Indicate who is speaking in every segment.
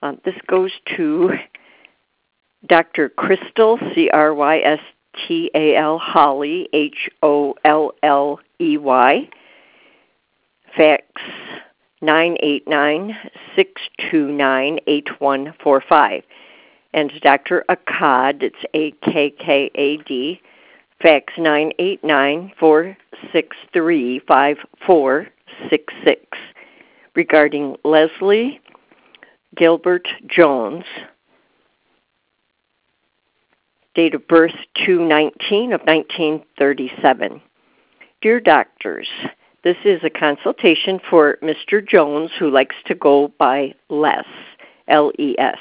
Speaker 1: This goes to Dr. Crystal, Crystal, Holley, Holley, fax 989-629-8145. And Dr. Akkad, it's Akkad, fax 989-463-5466, regarding Leslie Gilbert Jones, date of birth 2/19 of 1937. Dear doctors, this is a consultation for Mr. Jones, who likes to go by Les, L-E-S.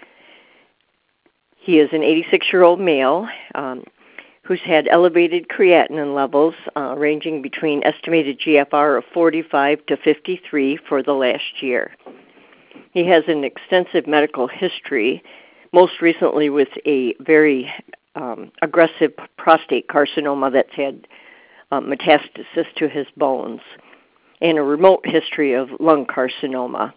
Speaker 1: He is an 86-year-old male who's had elevated creatinine levels ranging between estimated GFR of 45 to 53 for the last year. He has an extensive medical history, most recently with a very aggressive prostate carcinoma that's had metastasis to his bones, and a remote history of lung carcinoma.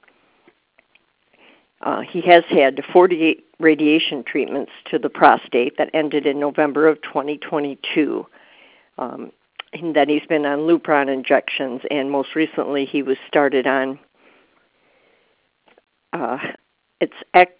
Speaker 1: He has had 48 radiation treatments to the prostate that ended in November of 2022. And then he's been on Lupron injections, and most recently he was started on, it's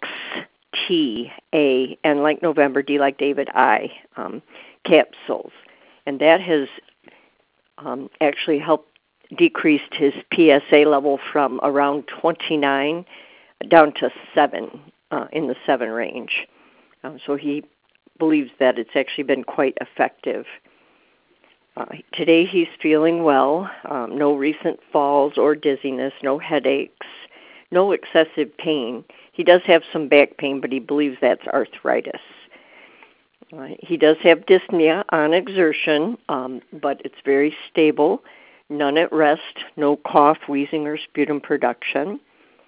Speaker 1: XTA, and like November, D like David, I, capsules. And that has actually helped decreased his PSA level from around 29 down to 7, in the 7 range. So he believes that it's actually been quite effective. Today he's feeling well, no recent falls or dizziness, no headaches, no excessive pain. He does have some back pain, but he believes that's arthritis. He does have dyspnea on exertion, but it's very stable, none at rest, no cough, wheezing, or sputum production.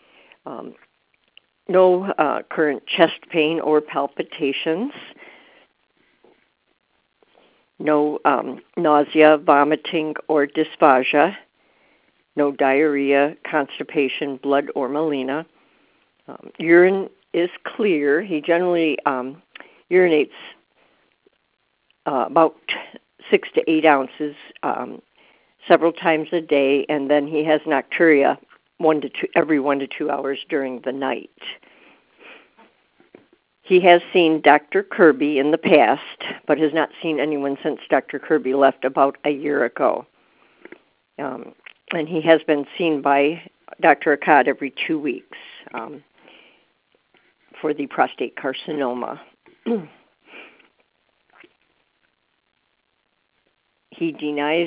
Speaker 1: No current chest pain or palpitations. No nausea, vomiting, or dysphagia. No diarrhea, constipation, blood, or melena. Urine is clear. He generally urinates about 6 to 8 ounces several times a day, and then he has nocturia every 1 to 2 hours during the night. He has seen Dr. Kirby in the past, but has not seen anyone since Dr. Kirby left about a year ago. And he has been seen by Dr. Akkad every 2 weeks for the prostate carcinoma. He denies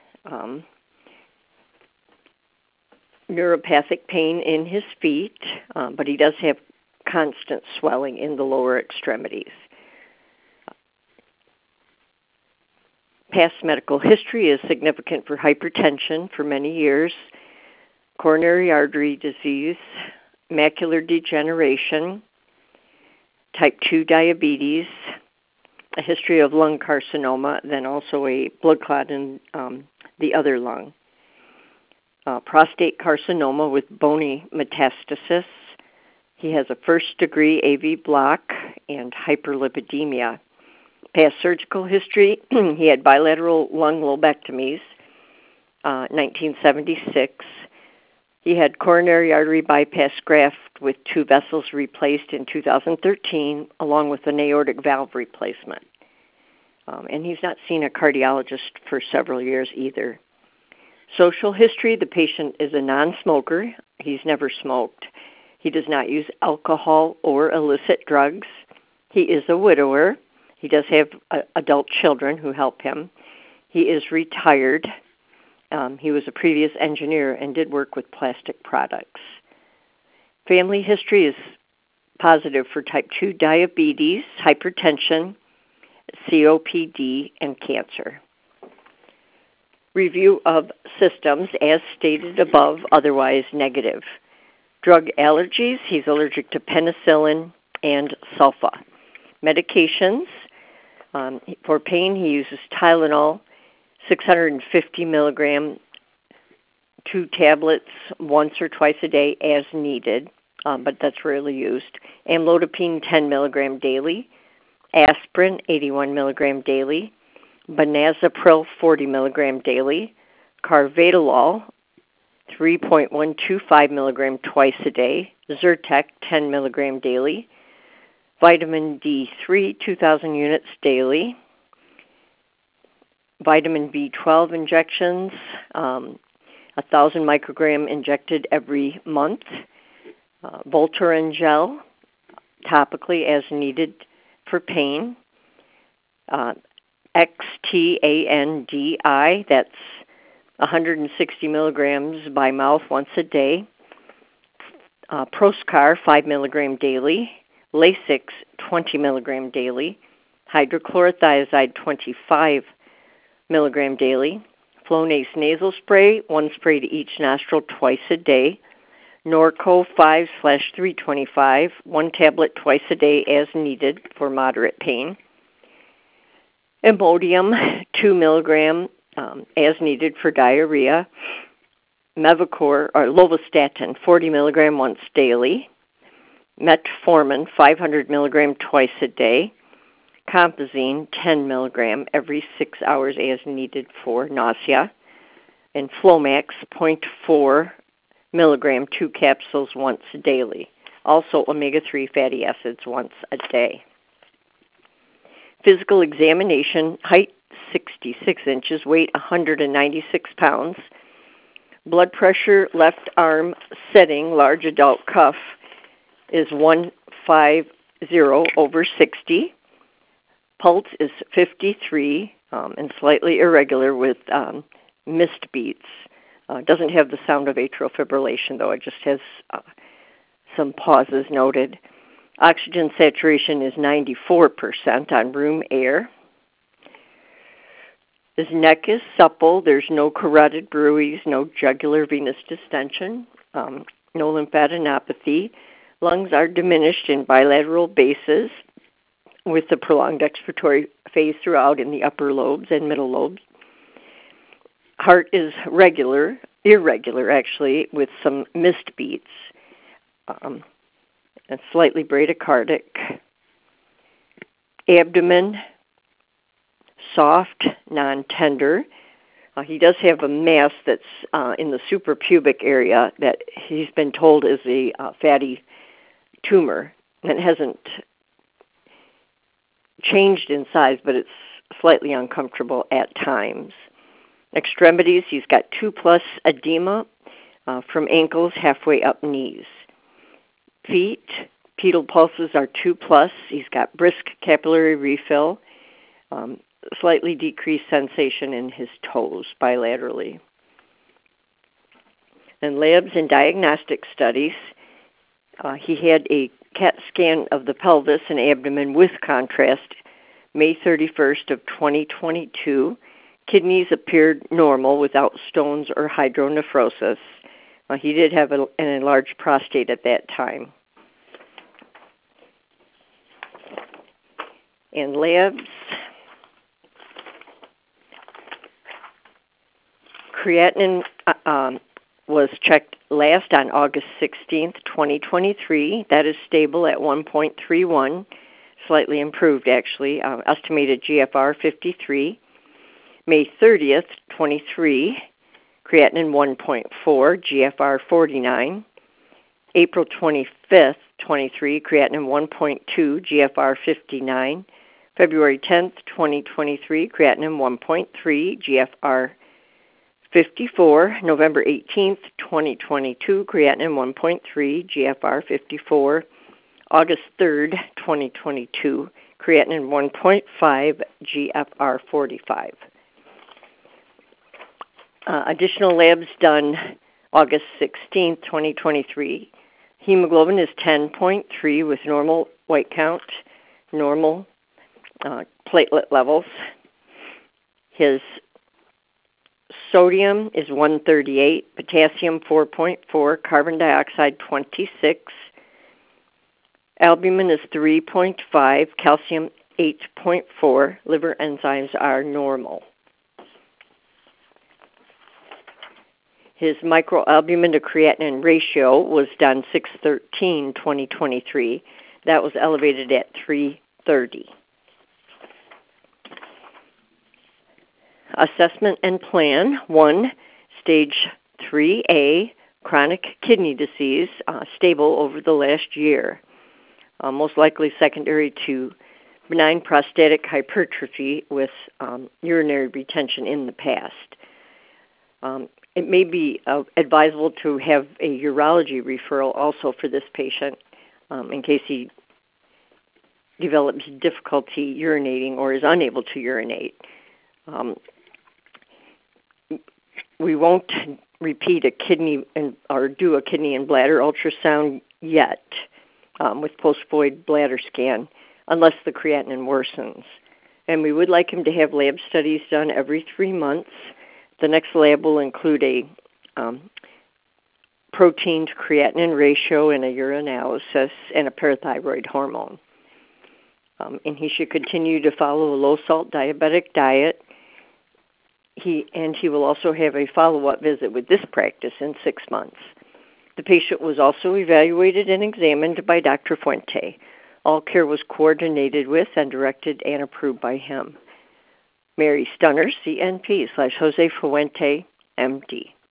Speaker 1: neuropathic pain in his feet, but he does have constant swelling in the lower extremities. Past medical history is significant for hypertension for many years, coronary artery disease, macular degeneration, type 2 diabetes, a history of lung carcinoma, then also a blood clot in the other lung, prostate carcinoma with bony metastasis. He has a first-degree AV block and hyperlipidemia. Past surgical history, he had bilateral lung lobectomies, 1976. He had coronary artery bypass graft with 2 vessels replaced in 2013, along with an aortic valve replacement. And he's not seen a cardiologist for several years either. Social history, the patient is a non-smoker. He's never smoked. He does not use alcohol or illicit drugs. He is a widower. He does have adult children who help him. He is retired. He was a previous engineer and did work with plastic products. Family history is positive for type 2 diabetes, hypertension, COPD, and cancer. Review of systems, as stated above, otherwise negative. Drug allergies, he's allergic to penicillin and sulfa. Medications, for pain, he uses Tylenol, 650 milligram, 2 tablets once or twice a day as needed. but that's rarely used. Amlodipine 10 milligram daily. Aspirin 81 milligram daily. Benazepril 40 milligram daily. Carvedilol 3.125 milligram twice a day. Zyrtec 10 milligram daily. Vitamin D3 2,000 units daily. Vitamin B12 injections, 1,000 microgram injected every month. Voltaren gel, topically as needed for pain. XTANDI, that's 160 milligrams by mouth once a day. Proscar, 5 milligram daily. Lasix, 20 milligram daily. Hydrochlorothiazide, 25 milligram daily. Flonase nasal spray, 1 spray to each nostril twice a day. Norco 5/325, 1 tablet twice a day as needed for moderate pain. Imodium, 2 milligram as needed for diarrhea. Mevacor, or Lovastatin, 40 milligram once daily. Metformin, 500 milligram twice a day. Compazine, 10 milligram every 6 hours as needed for nausea. And Flomax, 0.4 milligram, 2 capsules once daily. Also omega-3 fatty acids once a day. Physical examination, height 66 inches, weight 196 pounds. Blood pressure, left arm setting, large adult cuff, is 150/60. Pulse is 53 and slightly irregular with missed beats. Doesn't have the sound of atrial fibrillation, though. It just has some pauses noted. Oxygen saturation is 94% on room air. His neck is supple. There's no carotid bruits, no jugular venous distension, no lymphadenopathy. Lungs are diminished in bilateral bases with the prolonged expiratory phase throughout in the upper lobes and middle lobes. Heart is irregular actually, with some missed beats, and slightly bradycardic. Abdomen, soft, non-tender. He does have a mass that's in the suprapubic area that he's been told is a fatty tumor. It hasn't changed in size, but it's slightly uncomfortable at times. Extremities, he's got 2+ edema from ankles halfway up knees. Feet, pedal pulses are 2+. He's got brisk capillary refill, slightly decreased sensation in his toes bilaterally. And labs and diagnostic studies, he had a CAT scan of the pelvis and abdomen with contrast May 31st of 2022. Kidneys appeared normal without stones or hydronephrosis. He did have an enlarged prostate at that time. And labs, creatinine was checked last on August 16th, 2023. That is stable at 1.31, slightly improved actually, estimated GFR 53. May 30th, 23, creatinine 1.4, GFR 49. April 25th, 23, creatinine 1.2, GFR 59. February 10th, 2023, creatinine 1.3, GFR 54. November 18th, 2022, creatinine 1.3, GFR 54. August 3rd, 2022, creatinine 1.5, GFR 45. Additional labs done August 16th, 2023. Hemoglobin is 10.3 with normal white count, normal platelet levels. His sodium is 138, potassium 4.4, carbon dioxide 26. Albumin is 3.5, calcium 8.4. Liver enzymes are normal. His microalbumin to creatinine ratio was done 6/13/2023. That was elevated at 330. Assessment and plan. 1, stage 3A, chronic kidney disease, stable over the last year. Most likely secondary to benign prostatic hypertrophy with urinary retention in the past. It may be advisable to have a urology referral also for this patient in case he develops difficulty urinating or is unable to urinate. We won't repeat a kidney or do a kidney and bladder ultrasound yet with post-void bladder scan unless the creatinine worsens. And we would like him to have lab studies done every 3 months. The next lab will include a protein to creatinine ratio and a urinalysis and a parathyroid hormone. And he should continue to follow a low-salt diabetic diet. He will also have a follow-up visit with this practice in 6 months. The patient was also evaluated and examined by Dr. Fuente. All care was coordinated with and directed and approved by him. Mary Stunner, CNP /Jose Fuente, MD.